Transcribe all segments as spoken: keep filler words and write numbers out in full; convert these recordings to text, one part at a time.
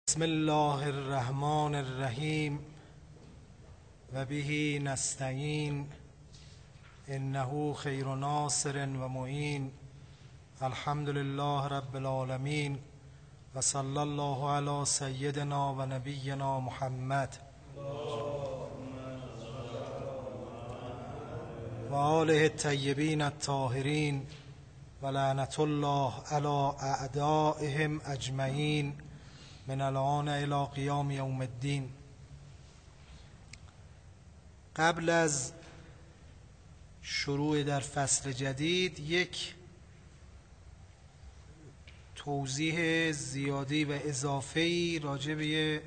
بسم الله الرحمن الرحیم و به نستعین انه خیر ناصر و معین. الحمد لله رب العالمین و صلی الله علی سیدنا و نبینا محمد و آله الطیبین الطاهرین و لعنت الله علی اعدائهم اجمعین من الان الی قیام یوم الدین. قبل از شروع در فصل جدید یک توضیح زیادی و اضافه‌ای راجع به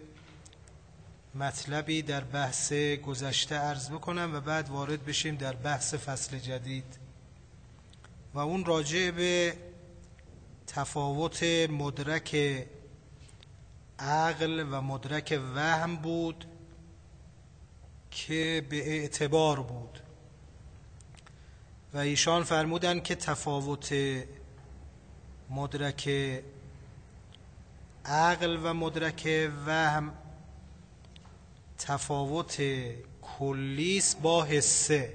مطلبی در بحث گذشته عرض بکنم و بعد وارد بشیم در بحث فصل جدید و اون راجع به تفاوت مدرک عقل و مدرک وهم بود که به اعتبار بود و ایشان فرمودند که تفاوت مدرک عقل و مدرک وهم تفاوت کلیست با حسه.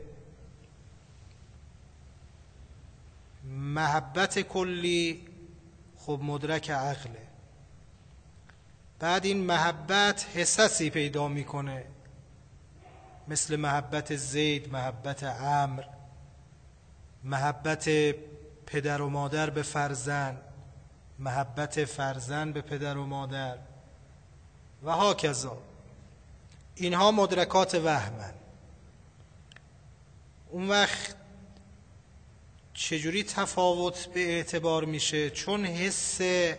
محبت کلی خب مدرک عقله، بعد این محبت حسسی پیدا میکنه مثل محبت زید، محبت عمرو، محبت پدر و مادر به فرزند، محبت فرزند به پدر و مادر و هاکذا. اینها مدرکات وهمن. اون وقت چجوری تفاوت به اعتبار میشه؟ چون حس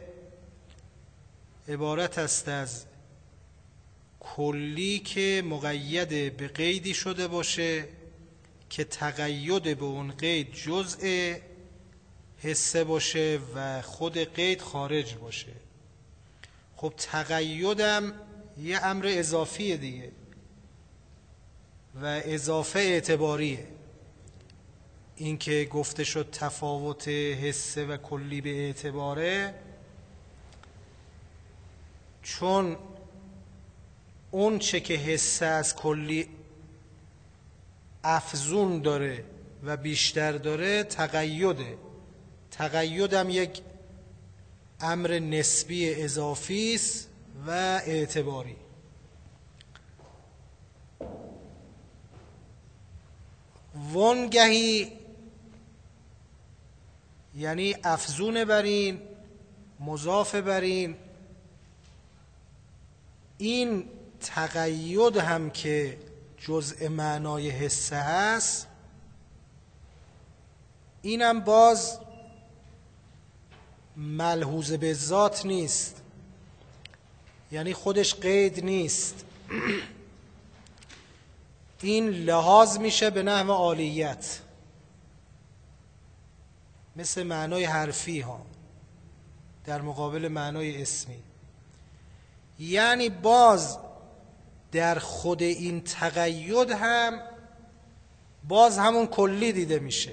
عبارت است از کلی که مقید به قیدی شده باشه که تقید به اون قید جزء حسه باشه و خود قید خارج باشه. خب تقیدم یه امر اضافیه دیگه و اضافه اعتباریه. این که گفته شد تفاوت حسه و کلی به اعتباره، چون اون چه که حسه از کلی افزون داره و بیشتر داره تقیده. تقیدم یک امر نسبی اضافی است و اعتباری. وانگهی یعنی افزون بر این، مضاف بر این. این تقید هم که جزء معنای حسه هست، اینم باز ملحوظ به ذات نیست، یعنی خودش قید نیست. این لحاظ میشه به نحو عالیت، مثل معنای حرفی ها در مقابل معنای اسمی. یعنی باز در خود این تقید هم باز همون کلی دیده میشه.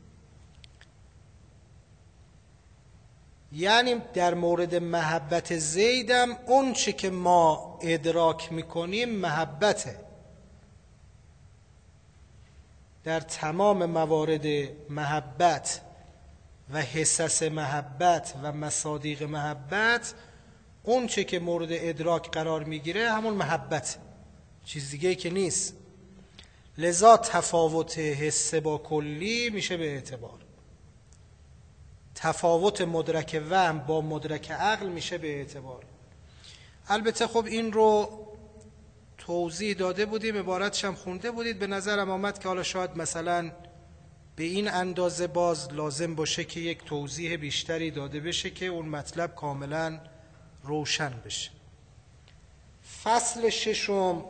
یعنی در مورد محبت زیدم اون چه که ما ادراک میکنیم محبته. در تمام موارد محبت و حسس محبت و مصادیق محبت اون چه که مورد ادراک قرار میگیره همون محبت، چیز دیگه که نیست. لذا تفاوت حس با کلی میشه به اعتبار، تفاوت مدرک وهم با مدرک عقل میشه به اعتبار. البته خب این رو توضیح داده بودیم، عبارتش هم خونده بودید. به نظرم آمد که حالا شاید مثلا به این اندازه باز لازم باشه که یک توضیح بیشتری داده بشه که اون مطلب کاملا روشن بشه. فصل ششم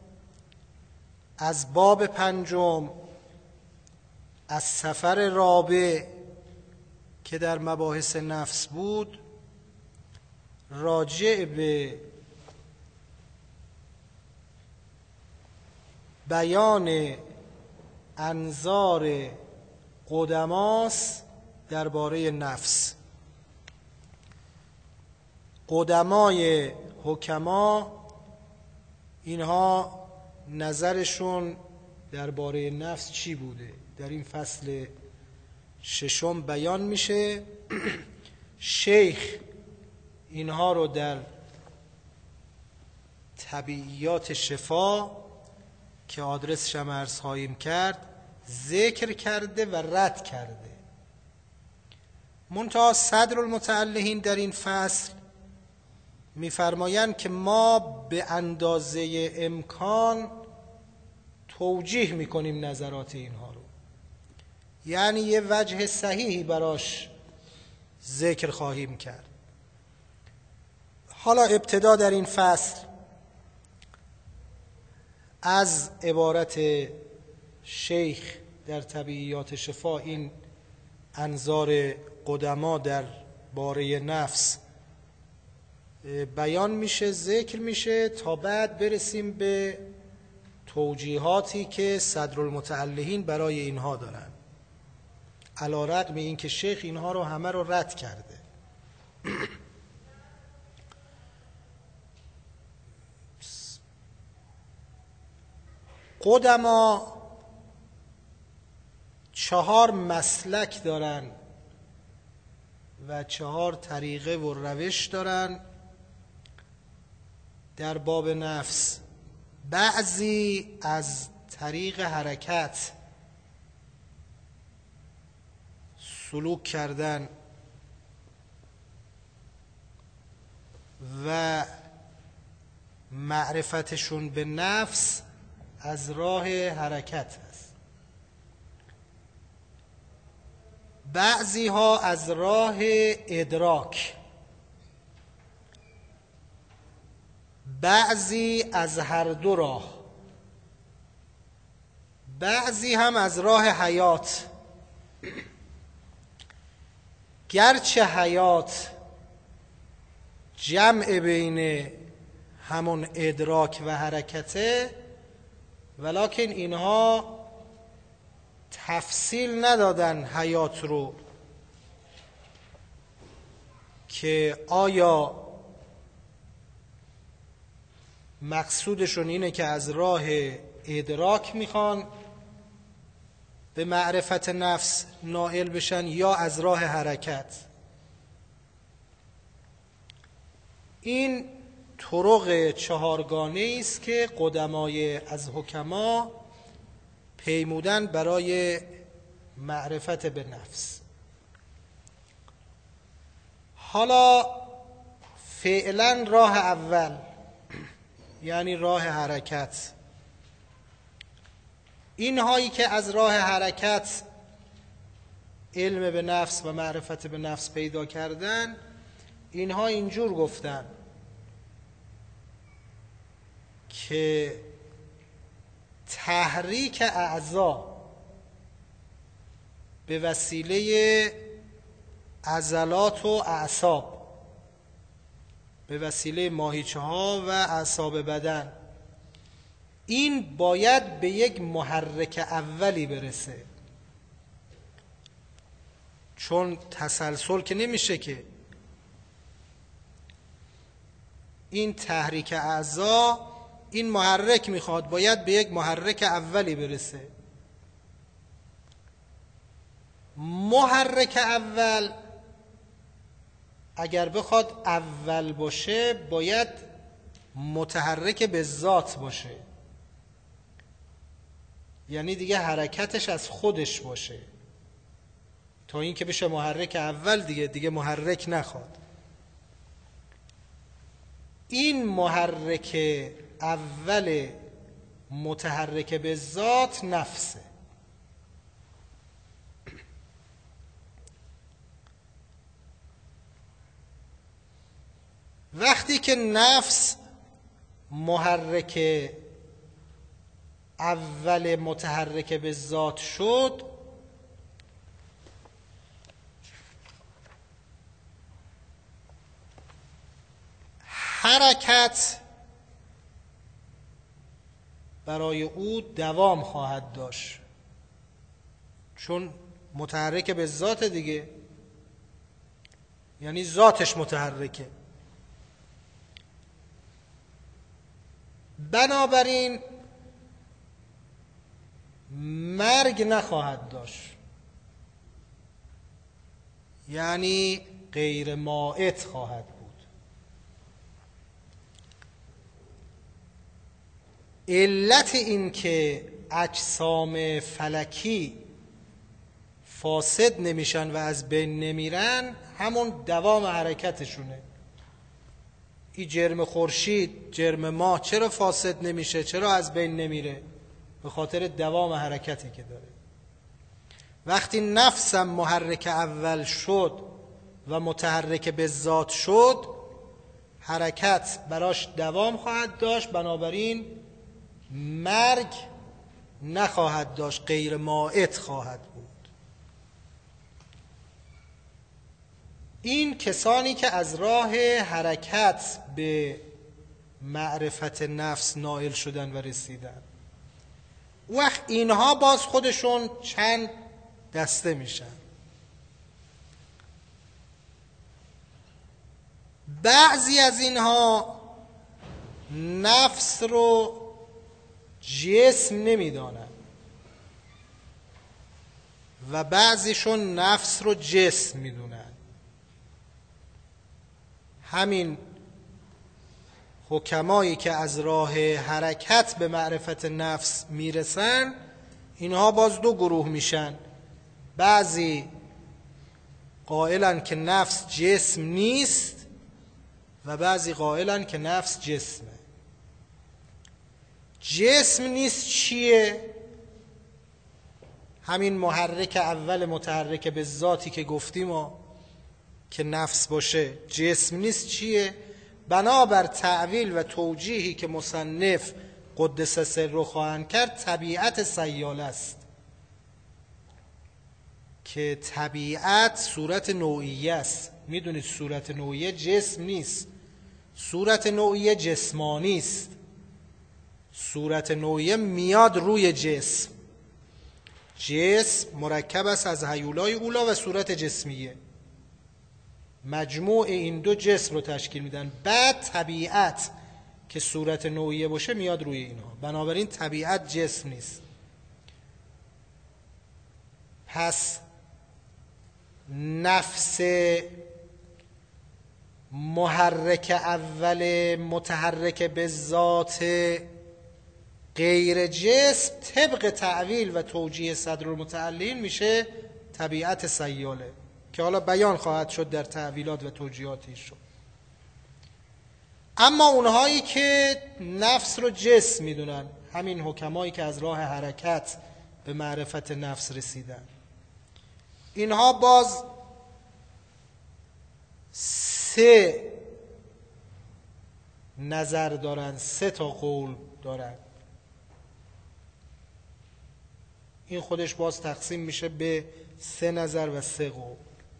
از باب پنجم از سفر رابع که در مباحث نفس بود، راجع به بیان انظار قدماست درباره نفس. قدمای حکما اینها نظرشون درباره نفس چی بوده در این فصل ششم بیان میشه. شیخ اینها رو در طبیعیات شفا که آدرسش هم عرض خواهیم کرد ذکر کرده و رد کرده. منتها صدر المتعلهین در این فصل میفرمایند که ما به اندازه امکان توجیه میکنیم نظرات اینها رو، یعنی یه وجه صحیحی براش ذکر خواهیم کرد. حالا ابتدا در این فصل از عبارت شیخ در طبیعیات شفا این انظار قدما در باره نفس بیان میشه، ذکر میشه، تا بعد برسیم به توجیهاتی که صدر المتعلهین برای اینها دارن، علی رغم این که شیخ اینها رو همه رو رد کرده. قدما چهار مسلک دارن و چهار طریقه و روش دارن در باب نفس. بعضی از طریق حرکت سلوک کردن و معرفتشون به نفس از راه حرکت هست، بعضی ها از راه ادراک، بعضی از هر دو راه، بعضی هم از راه حیات. گرچه حیات جمع بین همون ادراک و حرکته، ولکن اینها تفصیل ندادن حیات رو که آیا مقصودشون اینه که از راه ادراک میخوان به معرفت نفس نائل بشن یا از راه حرکت. این طرق چهارگانه است که قدمای از حکما پیمودن برای معرفت به نفس. حالا فعلا راه اول یعنی راه حرکت، اینهایی که از راه حرکت علم به نفس و معرفت به نفس پیدا کردن، اینها اینجور گفتن که تحریک اعضا به وسیله عضلات و اعصاب، به وسیله ماهیچه ها و اعصاب بدن، این باید به یک محرک اولی برسه، چون تسلسل که نمیشه که. این تحریک اعضا این محرک میخواد، باید به یک محرک اولی برسه. محرک اول اگر بخواد اول باشه باید متحرک به ذات باشه، یعنی دیگه حرکتش از خودش باشه، تا این که بشه محرک اول دیگه دیگه محرک نخواد. این محرک اول متحرک به ذات نفسه. وقتی که نفس محرک اول متحرک به ذات شد، حرکت برای او دوام خواهد داشت، چون متحرک به ذات دیگه، یعنی ذاتش متحرکه. بنابراین مرگ نخواهد داشت، یعنی غیر مائت خواهد بود. علت این که اجسام فلکی فاسد نمیشن و از بین نمیرن همون دوام حرکتشونه. این جرم خورشید، جرم ماه چرا فاسد نمیشه، چرا از بین نمیره؟ به خاطر دوام حرکتی که داره. وقتی نفسم محرک اول شد و متحرک به ذات شد، حرکت براش دوام خواهد داشت، بنابراین مرگ نخواهد داشت، غیر مائت خواهد بود. این کسانی که از راه حرکت به معرفت نفس نائل شدن و رسیدن، وقت اینها باز خودشون چند دسته میشن. بعضی از اینها نفس رو جسم نمیدانن و بعضیشون نفس رو جسم میدونن. همین حکمایی که از راه حرکت به معرفت نفس میرسن، اینها باز دو گروه میشن. بعضی قائلن که نفس جسم نیست و بعضی قائلن که نفس جسمه. جسم نیست چیه؟ همین محرک اول متحرک به ذاتی که گفتیم و که نفس باشه. جسم نیست چیه؟ بنابر تعویل و توجیهی که مصنف قدس سره خواهند کرد، طبیعت سیاله است که طبیعت صورت نوعیه است. میدونید صورت نوعیه جسم نیست، صورت نوعیه جسمانی است. صورت نوعیه میاد روی جسم. جسم مرکب است از هیولای اولا و صورت جسمیه. مجموع این دو جسم رو تشکیل میدن. بعد طبیعت که صورت نوعیه باشه میاد روی اینها. بنابراین طبیعت جسم نیست. پس نفس محرک اول متحرک به ذات غیر جسم طبق تعویل و توجیه صدرالمتعلین میشه طبیعت سیاله که حالا بیان خواهد شد در تعویلات و توجیهاتش شد. اما اونهایی که نفس رو جسم میدونن، همین حکمایی که از راه حرکت به معرفت نفس رسیدن، اینها باز سه نظر دارن، سه تا قول دارن. این خودش باز تقسیم میشه به سه نظر و سه قول.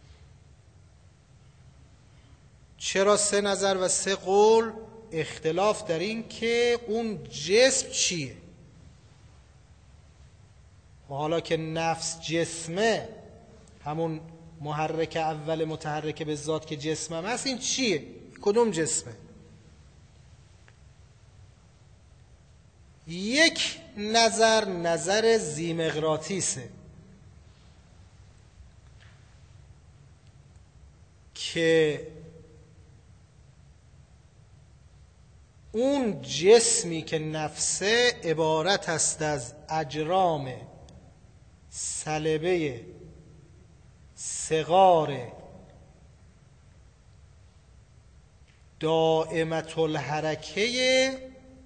چرا سه نظر و سه قول؟ اختلاف در این که اون جسم چیه. و حالا که نفس جسمه، همون محرک اول متحرک به ذات که جسمم هست، این چیه؟ کدوم جسمه؟ یک نظر نظر ذی‌مقناطیسه که اون جسمی که نفسه عبارت است از اجرام صلبه صغار دائمة الحرکه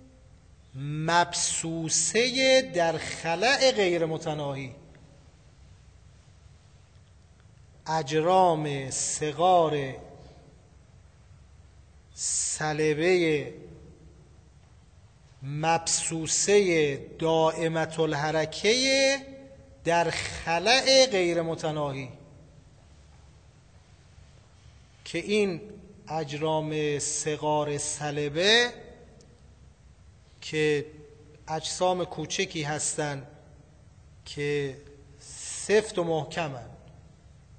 مبسوسه در خلأ غیر متناهی. اجرام صغار صلبه مبسوسه دائمة الحرکه در خلأ غیر متناهی، که این اجرام صغار صلبه که اجسام کوچکی هستند که سفت و محکمند،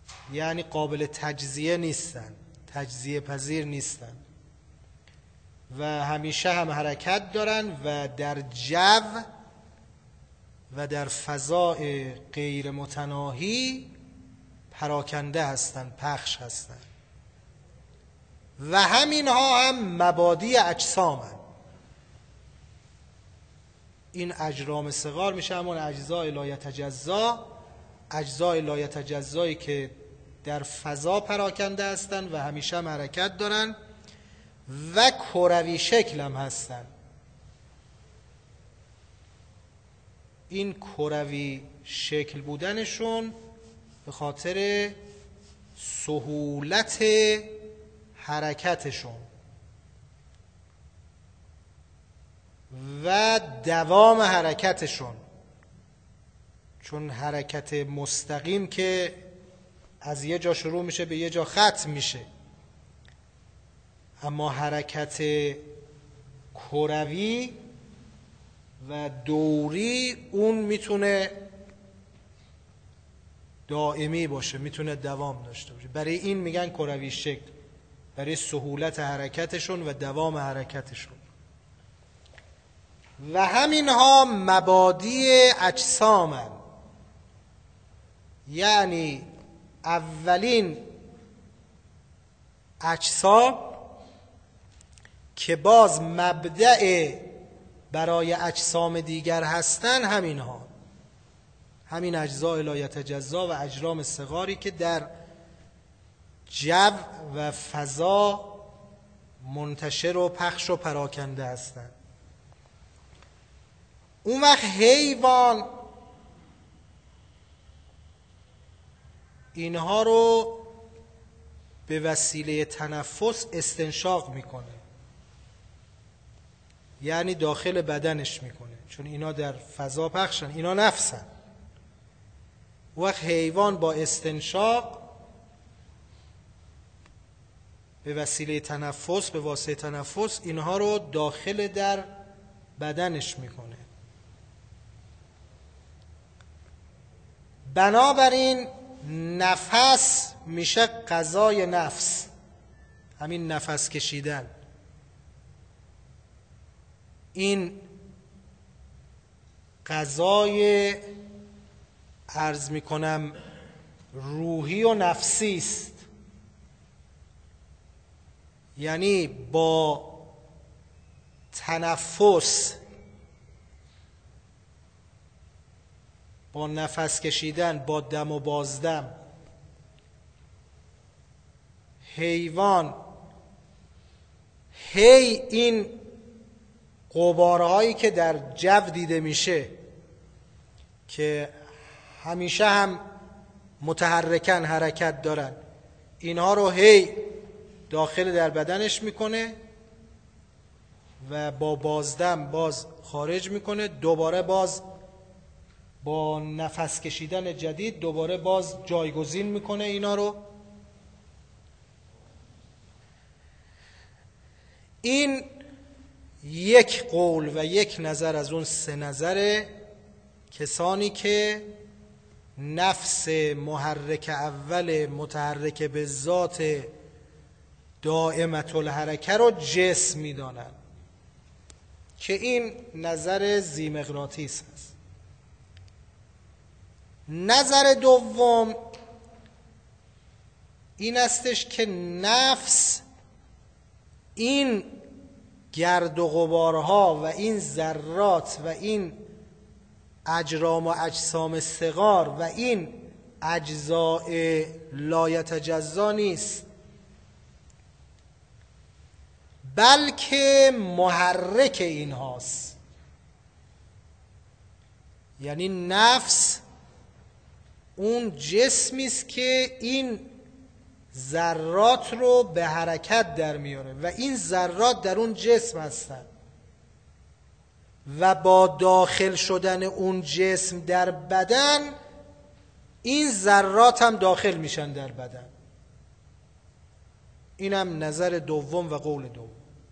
یعنی قابل تجزیه نیستن، تجزیه پذیر نیستن، و همیشه هم حرکت دارن و در جو و در فضاء غیر متناهی پراکنده هستند، پخش هستند. و همینها هم مبادی اجسامند. این اجرام صغار میشه همون اجزای لایتجزا، اجزای لایتجزایی که در فضا پراکنده هستند و همیشه هم حرکت دارن و کروی شکل هم هستن. این کروی شکل بودنشون به خاطر سهولت حرکتشون و دوام حرکتشون، چون حرکت مستقیم که از یه جا شروع میشه به یه جا ختم میشه، اما حرکت کروی و دوری اون میتونه دائمی باشه، میتونه دوام داشته باشه. برای این میگن کروی شکل، برای سهولت حرکتشون و دوام حرکتشون. و همینها مبادی اجسامن، یعنی اولین اجسام که باز مبدأ برای اجسام دیگر هستن، همینها، همین اجزاء لایتجزا و اجرام صغاری که در جو و فضا منتشر و پخش و پراکنده هستند. اون وقت حیوان اینها رو به وسیله تنفس استنشاق میکنه، یعنی داخل بدنش میکنه، چون اینا در فضا پخشن، اینا نفسن. وقت حیوان با استنشاق به وسیله تنفس، به واسطه تنفس اینها رو داخل در بدنش میکنه. بنابراین نفس میشه غذای نفس، همین نفس کشیدن. این غذای عرض میکنم روحی و نفسی است، یعنی با تنفس، با نفس کشیدن، با دم و بازدم، حیوان هی این غبارهایی که در جو دیده میشه که همیشه هم متحرکن، حرکت دارن، اینها رو هی داخل در بدنش میکنه و با بازدم باز خارج میکنه، دوباره باز با نفس کشیدن جدید دوباره باز جایگزین میکنه اینا رو. این یک قول و یک نظر از اون سه نظر کسانی که نفس محرک اول متحرک به ذات دائمة الحرکه رو جسم میدانن، که این نظر ذیمغناطیس هست. نظر دوم این استش که نفس این گرد و غبارها و این ذرات و این اجرام و اجسام صغار و این اجزاء لایتجزا نیست، بلکه محرک این هاست. یعنی نفس اون جسمی است که این ذرات رو به حرکت در میاره و این ذرات در اون جسم هستن و با داخل شدن اون جسم در بدن این ذرات هم داخل میشن در بدن. اینم نظر دوم و قول دوم.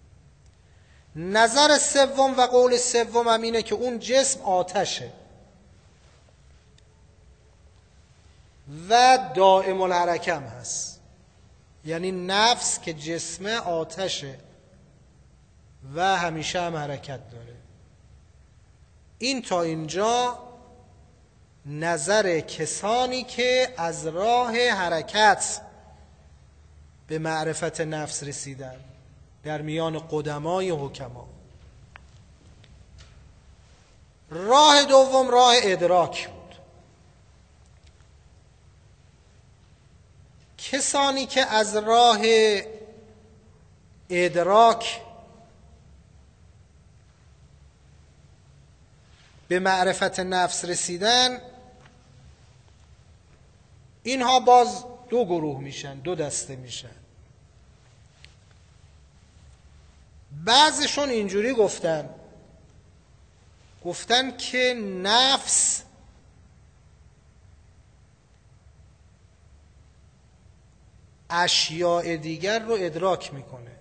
نظر سوم و قول سوم هم اینه که اون جسم آتشه و دائم الحرکه هم هست، یعنی نفس که جسم آتشه و همیشه هم حرکت داره. این تا اینجا نظر کسانی که از راه حرکت به معرفت نفس رسیدن در میان قدمای حکما. راه دوم راه ادراک بود. کسانی که از راه ادراک به معرفت نفس رسیدن، اینها باز دو گروه میشن، دو دسته میشن. بعضشون اینجوری گفتن گفتن که نفس اشیاء دیگر رو ادراک میکنه.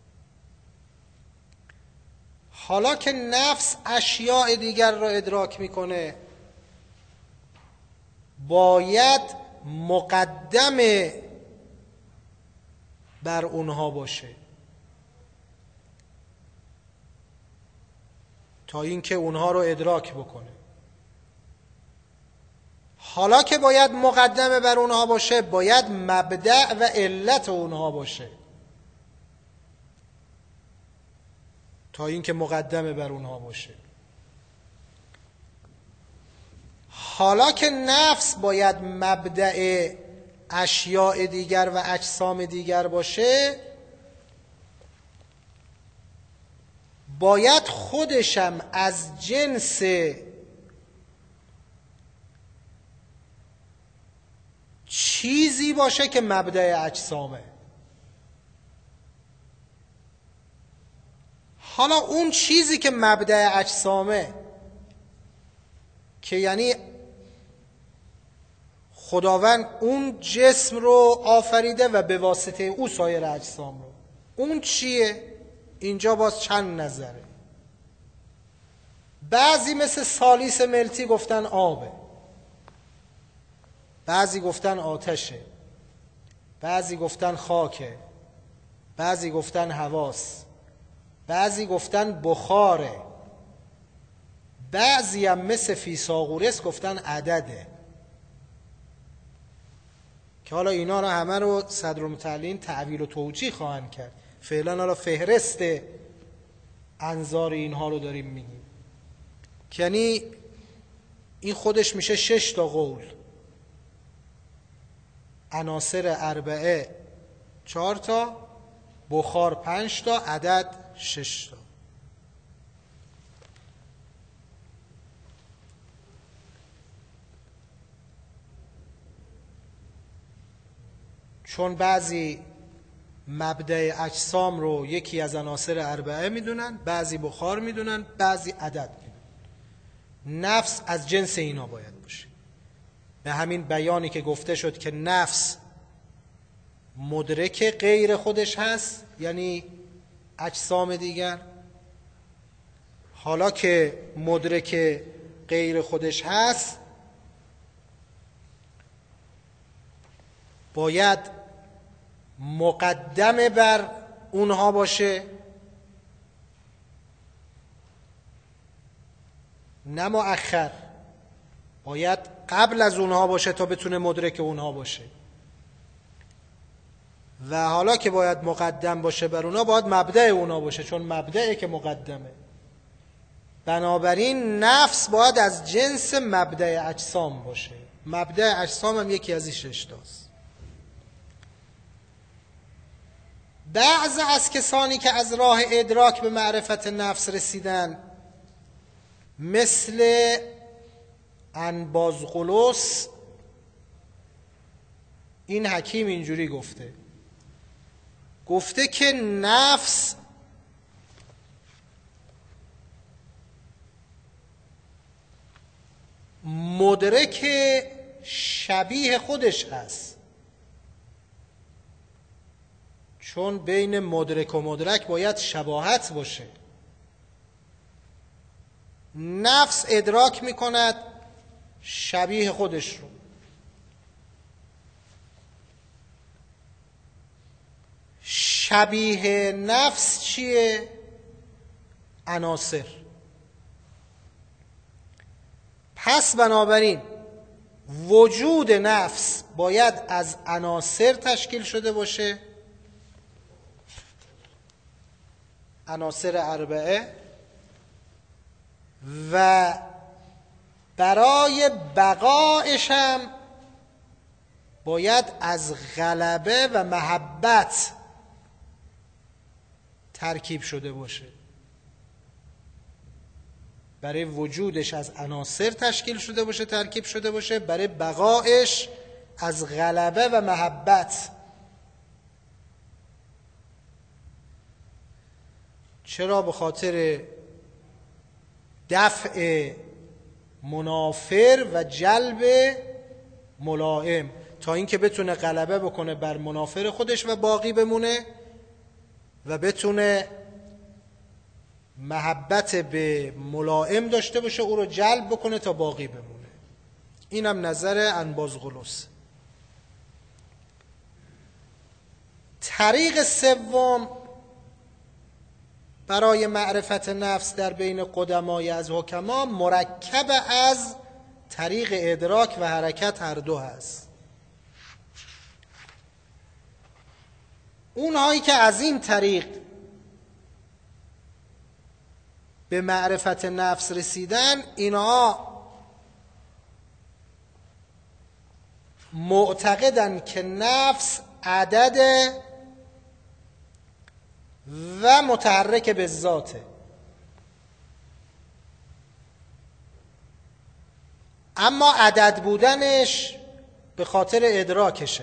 حالا که نفس اشیاء دیگر رو ادراک میکنه، باید مقدم بر اونها باشه تا اینکه اونها رو ادراک بکنه. حالا که باید مقدم بر اونها باشه، باید مبدأ و علت اونها باشه تا اینکه مقدم بر اونها باشه. حالا که نفس باید مبدأ اشیاء دیگر و اجسام دیگر باشه، باید خودشم از جنس چیزی باشه که مبدأ اجسامه. حالا اون چیزی که مبدأ اجسامه، که یعنی خداوند اون جسم رو آفریده و به واسطه او سایر اجسام رو، اون چیه؟ اینجا باز چند نظره. بعضی مثل سالیس ملتی گفتن آبه، بعضی گفتن آتشه، بعضی گفتن خاکه، بعضی گفتن هواست، بعضی گفتن بخاره، بعضی هم مثل فیثاغورس گفتن عدده. که حالا اینا رو همه رو صدرالمتعلین تعویل و توجیه خواهند کرد. فعلا حالا فهرست انظار اینها رو داریم میگیم. یعنی این خودش میشه شش تا قول. عناصر اربعه چهار تا، بخار پنج تا، عدد شش تا. چون بعضی مبدأ اجسام رو یکی از عناصر اربعه میدونن، بعضی بخار میدونن، بعضی عدد میدونن. نفس از جنس اینا باید باشه. به همین بیانی که گفته شد که نفس مدرک غیر خودش هست، یعنی اجسام دیگر. حالا که مدرک غیر خودش هست، باید مقدم بر اونها باشه، نه مؤخر. باید قبل از اونها باشه تا بتونه مدرک اونها باشه. و حالا که باید مقدم باشه بر اونها، باید مبدأ اونها باشه، چون مبدأه که مقدمه. بنابراین نفس باید از جنس مبدأ اجسام باشه. مبدأ اجسام هم یکی از این شش تاست. بعض از کسانی که از راه ادراک به معرفت نفس رسیدن، مثل انبازغلوس، این حکیم اینجوری گفته گفته که نفس مدرک شبیه خودش هست، چون بین مدرک و مدرک باید شباهت باشه. نفس ادراک میکند شبیه خودش رو. شبیه نفس چیه؟ عناصر. پس بنابراین وجود نفس باید از عناصر تشکیل شده باشه، عناصر اربعه، و برای بقایش هم باید از غلبه و محبت ترکیب شده باشه. برای وجودش از عناصر تشکیل شده باشه، ترکیب شده باشه، برای بقایش از غلبه و محبت. چرا؟ به خاطر دفع منافر و جلب ملائم، تا اینکه بتونه غلبه بکنه بر منافر خودش و باقی بمونه، و بتونه محبت به ملائم داشته باشه، او رو جلب بکنه تا باقی بمونه. اینم نظر انبازغلوس. طریق سوم برای معرفت نفس در بین قدمای از حکما مرکب از طریق ادراک و حرکت هر دو هست. اونهایی که از این طریق به معرفت نفس رسیدن، اینها معتقدن که نفس عدد و متحرک به ذاته، اما عدد بودنش به خاطر ادراکشه.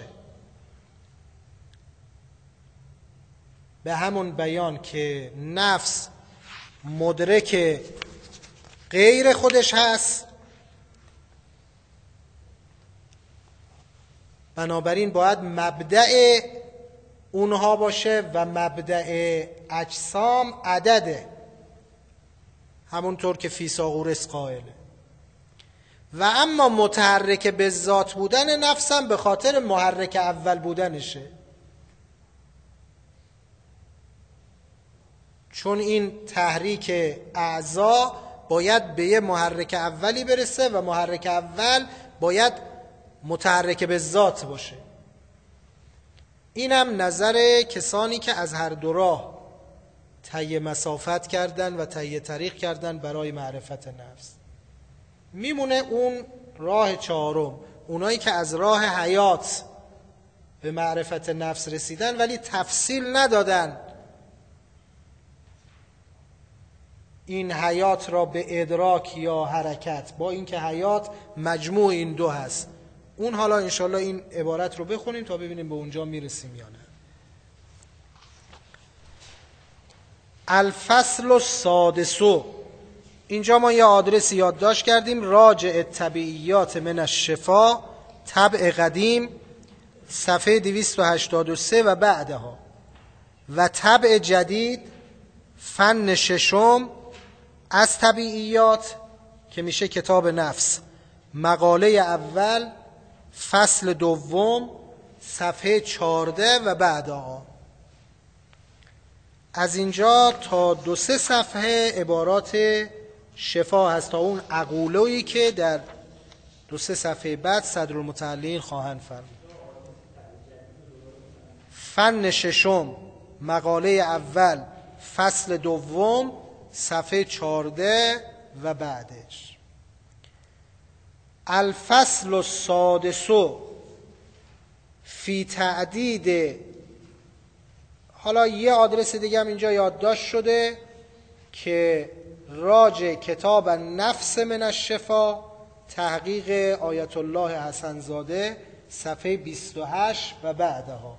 به همون بیان که نفس مدرک غیر خودش هست، بنابراین باید مبدأ اونها باشه و مبدأ اجسام عدده، همونطور که فیثاغورس قائله. و اما متحرک به ذات بودن نفسم به خاطر محرک اول بودنشه، چون این تحریک اعضا باید به یه محرک اولی برسه و محرک اول باید متحرک به ذات باشه. اینم نظر کسانی که از هر دو راه طی مسافت کردن و طی طریق کردن برای معرفت نفس. میمونه اون راه چهارم، اونایی که از راه حیات به معرفت نفس رسیدن ولی تفصیل ندادن این حیات را به ادراک یا حرکت، با اینکه حیات مجموع این دو هست. اون حالا انشالله این عبارت رو بخونیم تا ببینیم به اونجا میرسیم یا نه. الفصل السادس، اینجا ما یه آدرس یادداشت کردیم، راجع الطبیعیات من الشفا، طبع قدیم، صفحه دویست و هشتاد و سه و بعدها، و طبع جدید فن ششم از طبیعیات که میشه کتاب نفس، مقاله اول فصل دوم صفحه چهارده و بعدها. از اینجا تا دو سه صفحه عبارات شفا هست، تا اون عقولویی که در دو سه صفحه بعد صدرالمتعلین خواهند فرمود. فن ششم مقاله اول فصل دوم صفحه چهارده و بعدش. الفصل السادس فی تعدید، حالا یه آدرس دیگه هم اینجا یادداشت شده که راجع کتاب نفس من الشفا، تحقیق آیت الله حسن زاده، صفحه بیست و هشت و بعدها.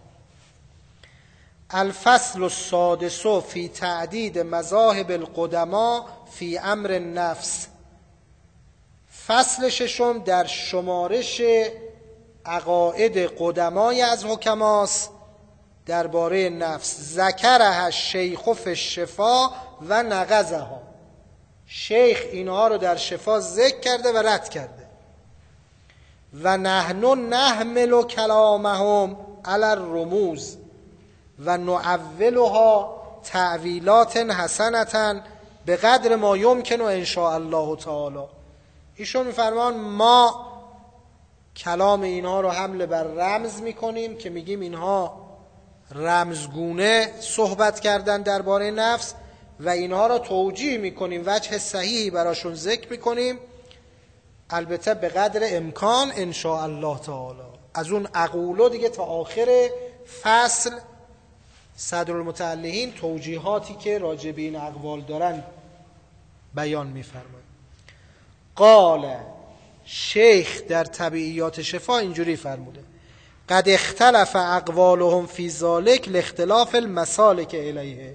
الفصل السادس فی تعدید مذاهب القدما فی امر النفس، فصل ششم در شمارش عقاید قدمای از حکماست درباره نفس. ذکرها شیخ فی الشفا و نقضها، شیخ اینها رو در شفا ذکر کرده و رد کرده. و نحن نحمل کلامهم علی الرموز و نعولها تعویلات حسنة به قدر ما یمکن و ان شاء الله تعالی. ایشون میفرمان ما کلام اینها رو حمل بر رمز میکنیم که میگیم اینها رمزگونه صحبت کردن درباره نفس و اینها رو توجیه میکنیم، وجه صحیحی براشون ذکر میکنیم، البته به قدر امکان ان شاء الله تعالی. از اون اقولو دیگه تا آخر فصل صدرالمتعلقین توجیهاتی که راجع به این اقوال دارن بیان میفرماید. قال شیخ در طبیعیات شفا اینجوری فرموده: قد اختلف اقوالهم فی ذلک لاختلاف المسالک الیه.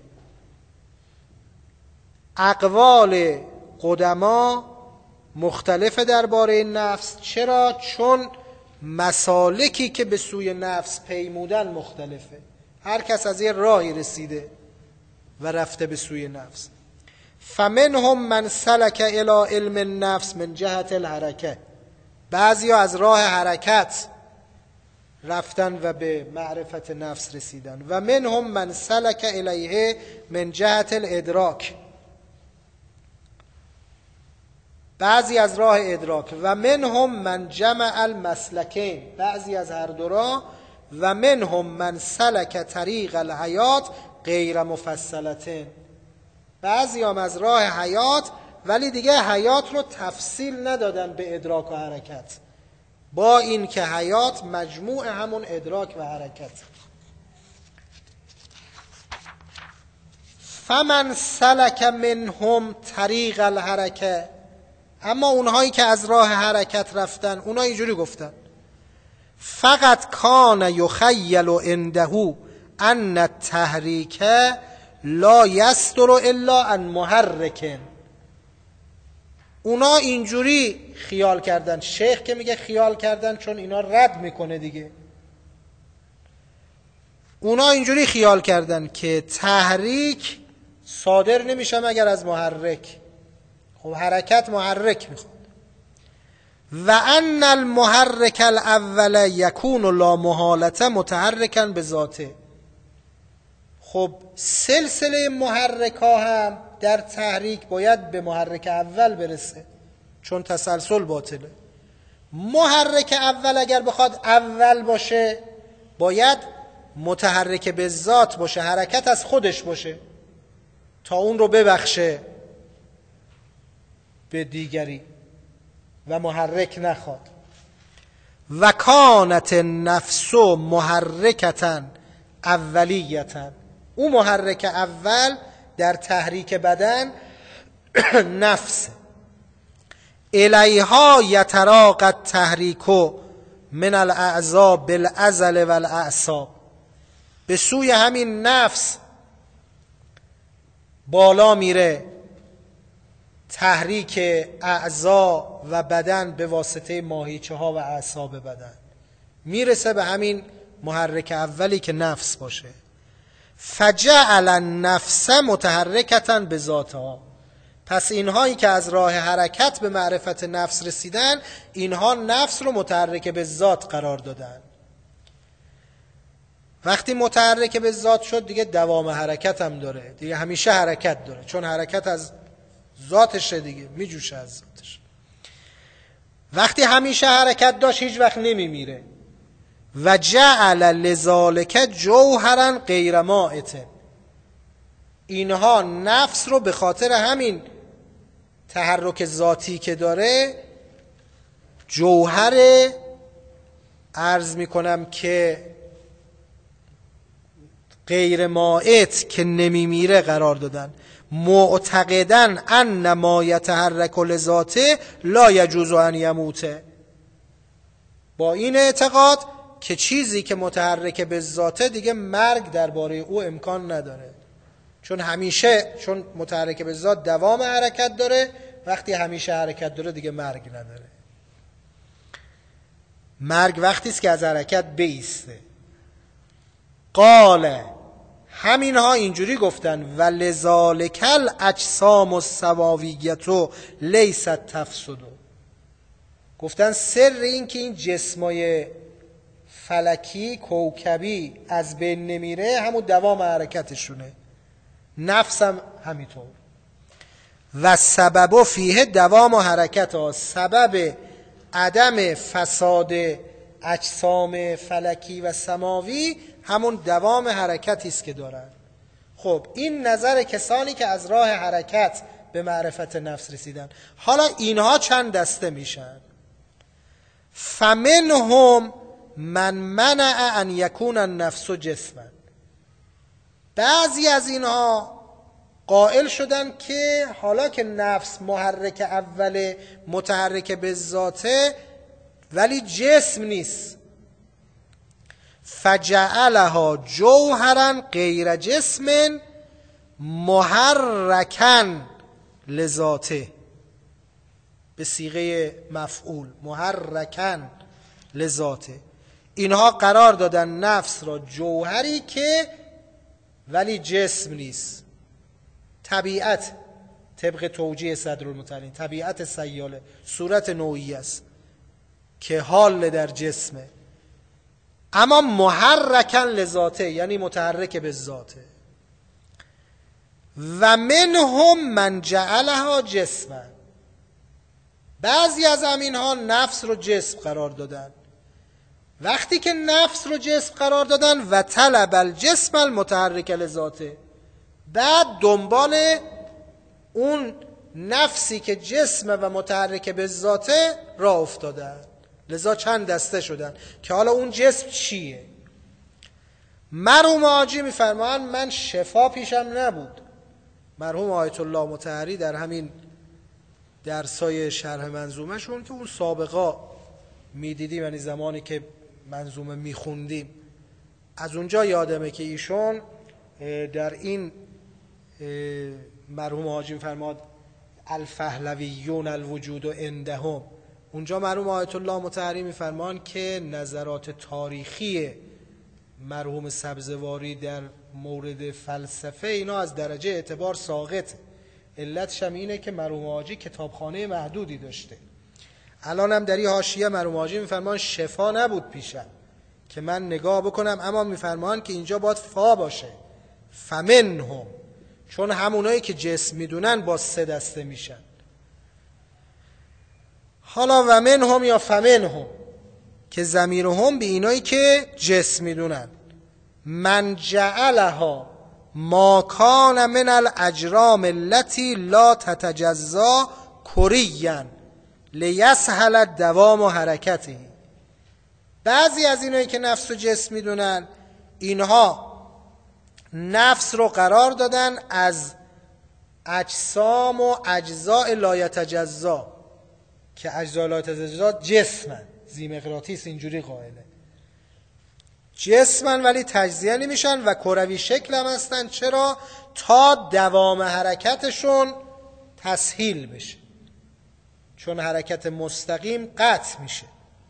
اقوال قدما مختلف درباره نفس. چرا؟ چون مسالکی که به سوی نفس پیمودن مختلفه. هر کس از یه راهی رسیده و رفته به سوی نفس. فمنهم من سلک الی علم النفس من جهت الحرکه. بعضیا از راه حرکت رفتن و به معرفت نفس رسیدن. و منهم من سلک الیه من جهت الادراک. بعضی از راه ادراک. و منهم من جمع المسلکین. بعضی از هر دو راه. و منهم من سلک طریق الحیات غیر مفصلتین. بعضی هم از راه حیات ولی دیگه حیات رو تفصیل ندادن به ادراک و حرکت، با این که حیات مجموع همون ادراک و حرکت. فمن سلک منهم طریق الحرکه. اما اونهایی که از راه حرکت رفتن، اونها اینجوری گفتن: فقط کان یخیل عنده ان التحریک لا یصدر الا عن محرک. اونا اینجوری خیال کردن. شیخ که میگه خیال کردن چون اینا رد میکنه دیگه. اونا اینجوری خیال کردن که تحریک صادر نمیشه مگر از محرک. خب حرکت محرک میخواد. و ان المحرک الاول یکون لا محالته متحرکا به ذاته. خب سلسله محرک ها هم در تحریک باید به محرک اول برسه، چون تسلسل باطله. محرک اول اگر بخواد اول باشه باید متحرک به ذات باشه، حرکت از خودش باشه تا اون رو ببخشه به دیگری و محرک نخواد. و کانت النفس محرکتا اولیتا. او محرک اول در تحریک بدن نفس. الیها یتراق التحریک من الاعضاء بالعضل والاعصاب. به سوی همین نفس بالا میره تحریک اعضا و بدن به واسطه ماهیچه ها و اعصاب بدن، میرسه به همین محرک اولی که نفس باشه. فجعل النفس متحرکتا به ذاتها. پس اینهایی که از راه حرکت به معرفت نفس رسیدن، اینها نفس رو متحرک به ذات قرار دادن. وقتی متحرک به ذات شد دیگه دوام حرکت هم داره دیگه، همیشه حرکت داره، چون حرکت از ذاتشه دیگه، میجوشه از ذاتش. وقتی همیشه حرکت داشت هیچ وقت نمیمیره. و جعل لذالک جوهرا غیر مائت. اینها نفس رو به خاطر همین تحرک ذاتی که داره جوهر، عرض میکنم که غیر مائت که نمیمیره قرار دادن. معتقدن ان ما یتحرک لذاته لا یجوز ان یموته. با این اعتقاد که چیزی که متحرک به ذاته دیگه مرگ درباره او امکان نداره، چون همیشه، چون متحرک به ذات دوام حرکت داره، وقتی همیشه حرکت داره دیگه مرگ نداره. مرگ وقتی است که از حرکت بایسته. قال، همینها اینجوری گفتن: و لذالک الاجسام السماویة لیست تفسد. گفتن سر این که این جسمای فلکی کوکبی از بین نمیره همون دوام حرکتشونه. نفس هم همینطور. و سبب فیه دوام و حرکت ها، سبب عدم فساد اجسام فلکی و سماوی همون دوام حرکتی است که دارن. خب این نظر کسانی که از راه حرکت به معرفت نفس رسیدن. حالا اینها چند دسته میشن؟ فمنهم من منع ان یکون النفس جسما. بعضی از اینها قائل شدن که حالا که نفس محرک اوله، متحرک به ذاته، ولی جسم نیست، فجعلها جوهرا غیر جسم محرکا لذاته، به صیغه مفعول، محرکا لذاته. اینها قرار دادن نفس را جوهری که ولی جسم نیست. طبیعت طبق توجیه صدرالمتعلین، طبیعت سیاله صورت نوعی است که حال در جسمه، اما محرکن لذاته یعنی متحرک به ذاته. و منهم من جعلها جسما. بعضی از همینها نفس رو جسم قرار دادن. وقتی که نفس رو جسم قرار دادن و طلب الجسم المتحرک لذاته، بعد دنبال اون نفسی که جسم و متحرک به ذاته را افتادن. لذا چند دسته شدن که حالا اون جسم چیه؟ مرحوم حاجی میفرمایند من شفا پیشم نبود. مرحوم آیت الله مطهری در همین درسای شرح منظومه شون که اون سابقا میدیدیم، یعنی زمانی که منظومه میخوندیم، از اونجا یادمه که ایشون در این مرحوم حاجی میفرماد الفهلویون الوجود عندهم، اونجا مرحوم آیت الله مطهری میفرمان که نظرات تاریخی مرحوم سبزواری در مورد فلسفه اینا از درجه اعتبار ساقطه. علتش هم اینه که مرحوم حاجی کتابخانه محدودی داشته. الان هم در این حاشیه مرحوم حاجی میفرمان شفا نبود پیشم که من نگاه بکنم، اما میفرمان که اینجا باید فا باشه، فمنهم، چون همونایی که جسم میدونن با سه دسته میشن. حالا و منهم یا فمنهم که ضمیرهم به اینایی که جسم میدونن. من جعلها ما کان من الاجرام التي لا تتجزا کریا لیسهل الدوام و حرکته. بعضی از اینایی که نفس و جسم میدونن، اینها نفس رو قرار دادن از اجسام و اجزاء لا یتجزا، که اجزاء لا یتجزا جسمن. زیمقراطیس اینجوری قائله جسمن ولی تجزیه نمیشن و کروی شکل هم هستن. چرا؟ تا دوام حرکتشون تسهیل بشه، چون حرکت مستقیم قطع میشه.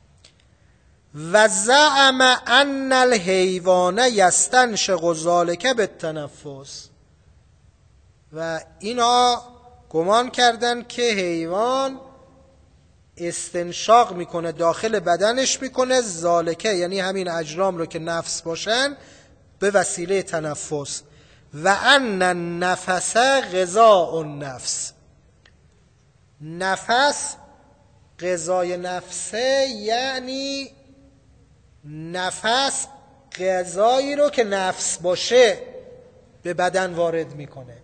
و زعم ان الحیوان یستنشق ذلک بالتنفس. و اینا گمان کردن که حیوان استنشاق میکنه، داخل بدنش میکنه، ذالکه یعنی همین اجرام رو که نفس باشن، به وسیله تنفس. و ان النفس غذاء النفس. نفس غذای نفسه، یعنی نفس غذایی رو که نفس باشه به بدن وارد میکنه.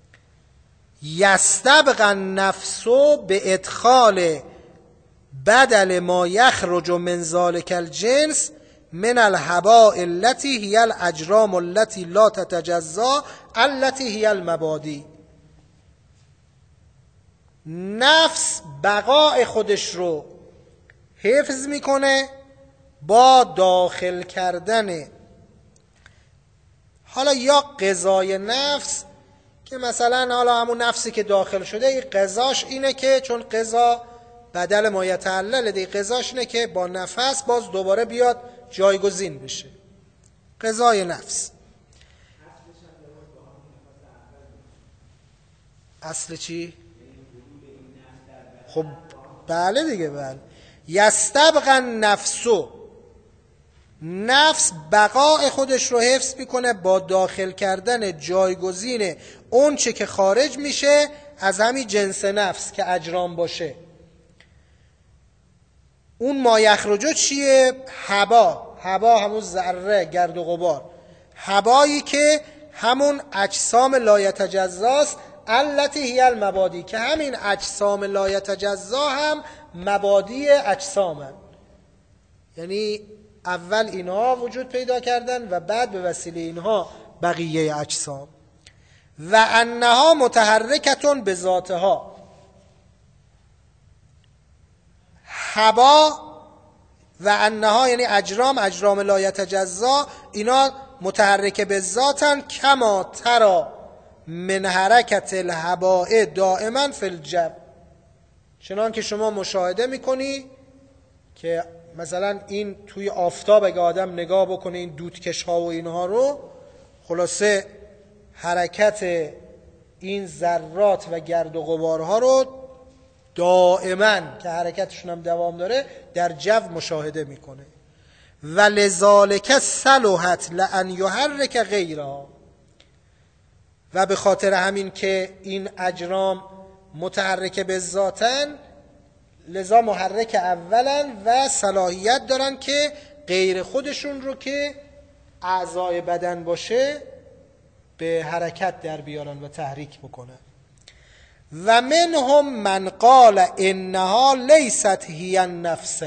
یستبق النفس به ادخال بدل ما یخرج من ذلک الجنس من الهباء التي هي الاجرام التي لا تتجزا التي هي المبادی. نفس بقای خودش رو حفظ میکنه با داخل کردن حالا یا غذای نفس، که مثلا حالا همون نفسی که داخل شده این غذاش اینه که چون غذا بدل ما یتعلل دی، غذاش اینه که با نفس باز دوباره بیاد جایگزین بشه. غذای نفس اصل چی؟ خب بله دیگه، بله. یستبق النفسو، نفس بقای خودش رو حفظ میکنه با داخل کردن جایگزین اون چه که خارج میشه از همین جنس نفس که اجرام باشه. اون ما یخرجو چیه؟ هوا. هوا همون ذره، گرد و غبار. هوایی که همون اجسام لایتجزاست، التی هی المبادی، که همین اجسام لایتجزا هم مبادی اجسامن. یعنی اول اینها وجود پیدا کردن و بعد به وسیله اینها بقیه اجسام. و انها متحرکتون به ذاتها. هوا و انها یعنی اجرام، اجرام لایتجزا، اینا متحرک به ذاتن. کما ترا من حرکت الهواء دائما فی الجو، چنان که شما مشاهده میکنی که مثلا این توی آفتاب اگه آدم نگاه بکنه این دودکش ها و اینها رو، خلاصه حرکت این ذرات و گرد و غبارها رو دائما که حرکتشون هم دوام داره در جو مشاهده میکنه. و لذالک صلحت لان یحرک غیرها، و به خاطر همین که این اجرام متحرک به ذاتن، لذا محرک اولن و صلاحیت دارن که غیر خودشون رو که اعضای بدن باشه به حرکت در بیارن و تحریک بکنن. و منهم من قال انها لیست هی النفس.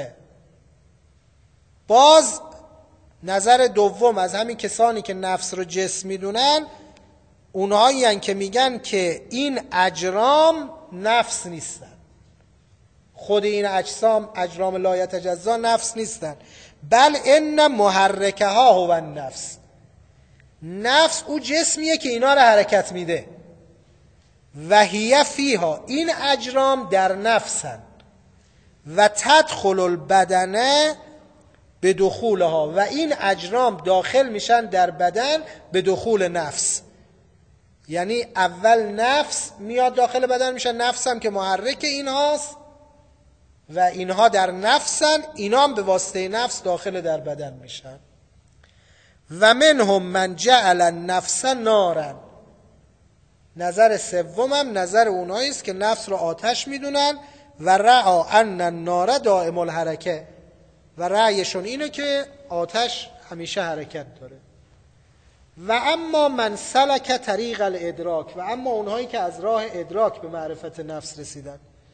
باز نظر دوم از همین کسانی که نفس رو جسم میدونن، اونهایی هن که میگن که این اجرام نفس نیستن، خود این اجسام اجرام لایتجزا نفس نیستن، بل ان محرکه ها هو النفس. نفس او جسمیه که اینا رو حرکت میده. و هی فیها، این اجرام در نفسن. و تدخل البدنه به دخولها، و این اجرام داخل میشن در بدن به دخول نفس. یعنی اول نفس میاد داخل بدن میشن، نفس هم که محرک اینهاست و اینها در نفسن، اینا هم به واسطه نفس داخل در بدن میشن. و منهم من جعل النفس نارا. نظر سومم نظر اونایی است که نفس رو آتش میدونن و رعا ان النار دائم الحرکه، و رأیشون اینه که آتش همیشه حرکت داره. و اما من سلک طریق الادراک، و اما اونهایی که از راه ادراک به معرفت نفس رسیدن،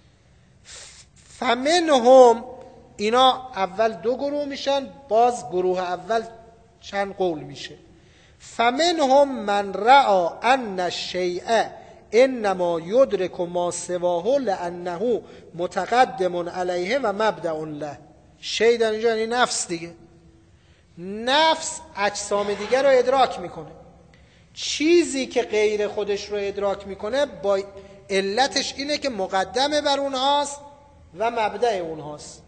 فمنهم، اینا اول دو گروه میشن، باز گروه اول چند قول میشه. فمنهم من رعا ان الشیء انما یدرک ما سواه لانه متقدم علیه و مبدأ له. شی در اینجا یعنی نفس دیگه. نفس اجسام دیگر رو ادراک میکنه. چیزی که غیر خودش رو ادراک میکنه با علتش اینه که مقدمه بر اونهاست و مبدأ اونهاست.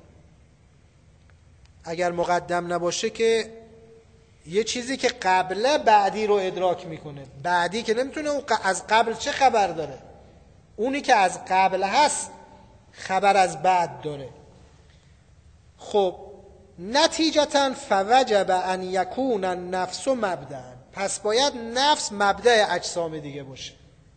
اگر مقدم نباشه که یه چیزی که قبله بعدی رو ادراک میکنه. بعدی که نمیتونه اون از قبل چه خبر داره. اونی که از قبل هست خبر از بعد داره. خب نتیجتا فوجب ان یکون النفس مبدأ، پس باید نفس مبدأ اجسام دیگه باشه.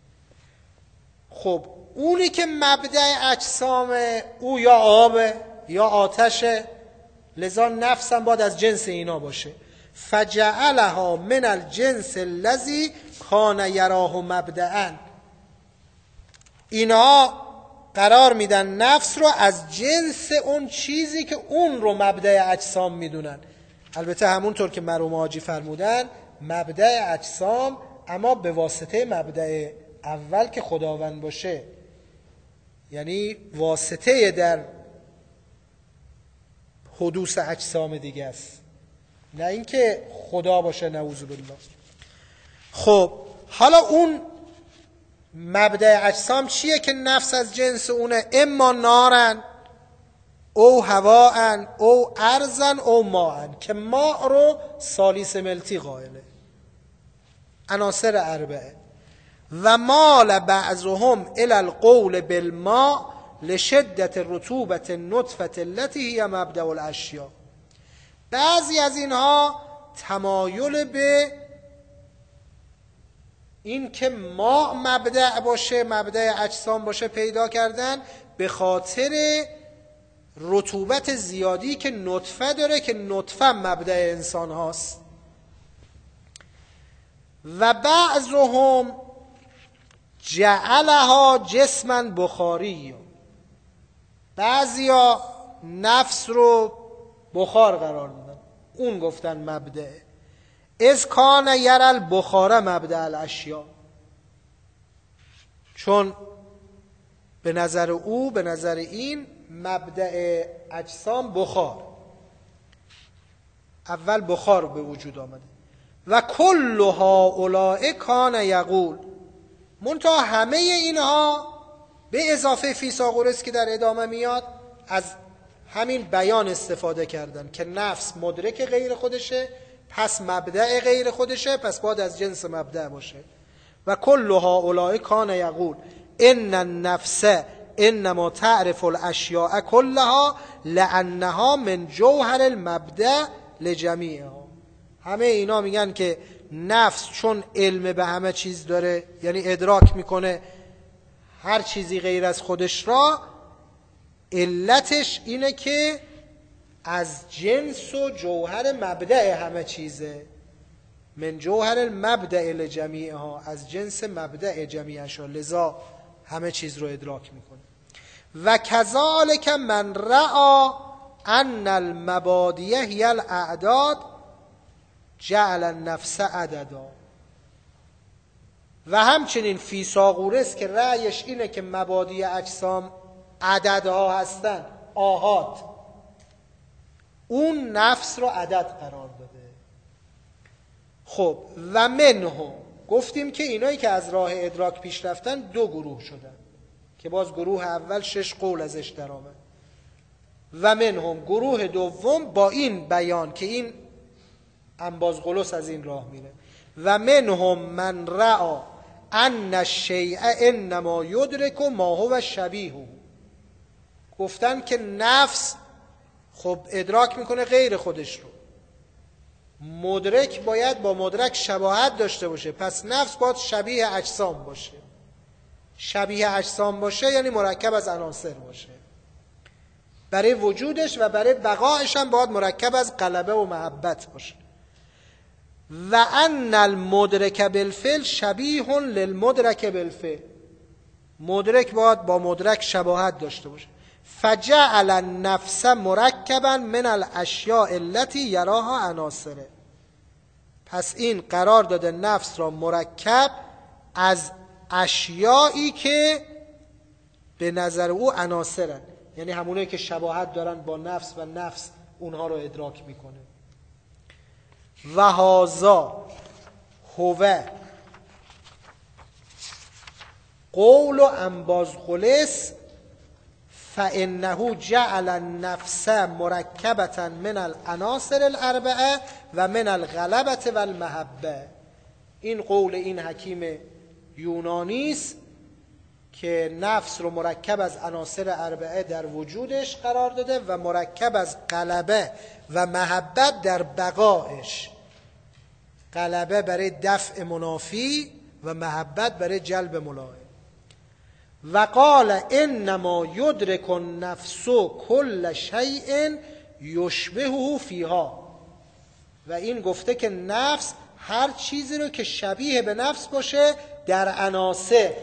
خب اونی که مبدأ اجسام او یا آبه یا آتشه، لذا نفس هم باید از جنس اینا باشه. فجعلها من الجنس الذی کان یراه مبدأ، اینها قرار میدن نفس رو از جنس اون چیزی که اون رو مبدأ اجسام میدونن. البته همونطور که مرحوم حاجی فرمودن مبدأ اجسام، اما به واسطه مبدأ اول که خداوند باشه، یعنی واسطه در حدوث اجسام دیگه است، نه اینکه خدا باشه نعوذ بالله. خب حالا اون مبدأ اجسام چیه که نفس از جنس اونه؟ اما نارن او هواان او ارزن او ماءن، که ماء رو ثالث ملتی قائله، عناصر اربعه. و مال بعضهم الی القول بالماء لشدت رطوبت النطفه التي هي مبدأ الاشیاء. بعضی از اینها تمایل به این که ما مبدأ باشه، مبدأ اجسام باشه پیدا کردن به خاطر رطوبت زیادی که نطفه داره که نطفه مبدأ انسان هاست. و بعضهم جعلها جسما بخاری، بعضیا نفس رو بخار قرار میدن، اون گفتن مبدأ. از کان یر البخار مبدأ الاشیاء، چون به نظر او، به نظر این مبدأ اجسام بخار، اول بخار به وجود آمده. و کل هؤلاء کان یقول، منتها همه اینها به اضافه فیثاغورس که در ادامه میاد از همین بیان استفاده کردن که نفس مدرک غیر خودشه، پس مبدأ غیر خودشه، پس باید از جنس مبدأ باشه. و کل هؤلاء کان یقول ان النفس انما تعرف الاشیاء کلها لانها من جوهر المبدأ لجمیعها. همه اینا میگن که نفس چون علم به همه چیز داره، یعنی ادراک میکنه هر چیزی غیر از خودش را، علتش اینه که از جنس و جوهر مبدأ همه چیزه، من جوهر المبدأ لجمیعها، از جنس مبدأ جمیعش، لذا همه چیز رو ادراک میکنه. و کذالک من رأى ان المبادی هی الاعداد جعل النفس عددا. و همچنین فیثاغورس که رأیش اینه که مبادی اجسام عددها هستن، آحاد، اون نفس رو عدد قرار داده. خب و منهم، گفتیم که اینایی که از راه ادراک پیش رفتن دو گروه شدن که باز گروه اول شش قول ازش در آمد. و منهم، گروه دوم با این بیان که این انبازغلس از این راه میره. و منهم من رأى ان الشیء انما یدرک ما هو شبیه، گفتن که نفس خب ادراک میکنه غیر خودش رو، مدرک باید با مدرک شباهت داشته باشه، پس نفس باید شبیه اجسام باشه. شبیه اجسام باشه یعنی مرکب از عناصر باشه، برای وجودش و برای بقایش هم باید مرکب از غلبه و محبت باشه. و ان المدرک بالفعل شبیه للمدرک بالفعل، مدرک باید با مدرک شباهت داشته باشه. فجعل النفس مرکبا من الاشیاء التي یراها عناصره، پس این قرار داده نفس را مرکب از اشیایی که به نظر او عناصرن، یعنی همونایی که شباهت دارن با نفس و نفس اونها رو ادراک میکنه. و هذا هو قول انبازغلس فانه جعل النفس مرکبة من العناصر الاربعه و من الغلبة و المحبه. این قول این حکیم یونانی است که نفس رو مرکب از عناصر اربعه در وجودش قرار داده و مرکب از غلبه و محبت در بقایش. غلبه برای دفع منافی و محبت برای جلب ملائم. و قال انما یدرک النفس کل شیء یشبهه فیها، و این گفته که نفس هر چیزی رو که شبیه به نفس باشه در عناصر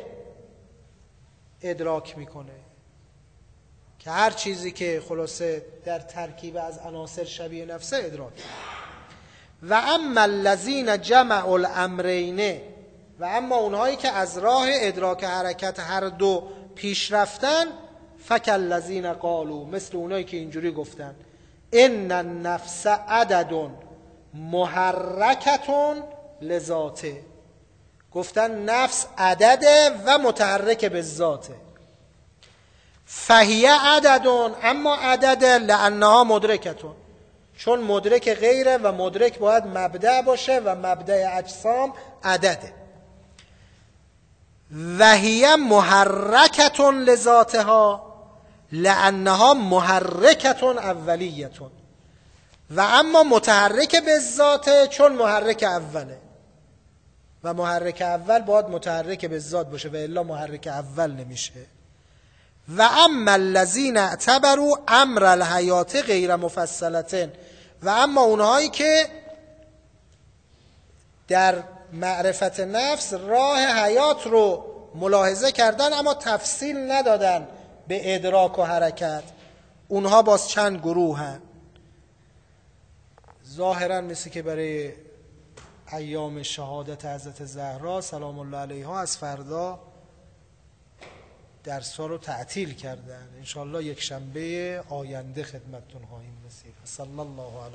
ادراک میکنه، که هر چیزی که خلاصه در ترکیب از عناصر شبیه نفسه ادراک. و اما الذین جمعوا الامرین، و اما اونهایی که از راه ادراک حرکت هر دو پیش رفتن، فکالذین قالوا، مثل اونایی که اینجوری گفتن ان النفس عدد محرکة لذاته، گفتن نفس عدده و متحرک به ذاته. فهی عدد، اما عدده لانها مدرکتون، چون مدرک غیره و مدرک باید مبدأ باشه و مبدأ اجسام عدده. و هی محرکة لذاتها لانها محرکة اولیة، و اما متحرک به ذاته چون محرک اوله. و محرک اول باید متحرک به ذات باشه و الا محرک اول نمیشه. و اما الذین اعتبروا امر الحیات غیر مفصلتن، و اما اونهایی که در معرفت نفس راه حیات رو ملاحظه کردن اما تفصیل ندادن به ادراک و حرکت، اونها باز چند گروه هن. ظاهرا مثل که برای ایام شهادت حضرت زهرا سلام الله علیها از فردا درس‌ها رو تعطیل کردن. انشاءالله یک شنبه آینده خدمتتون خواهیم رسید. صلی الله علیه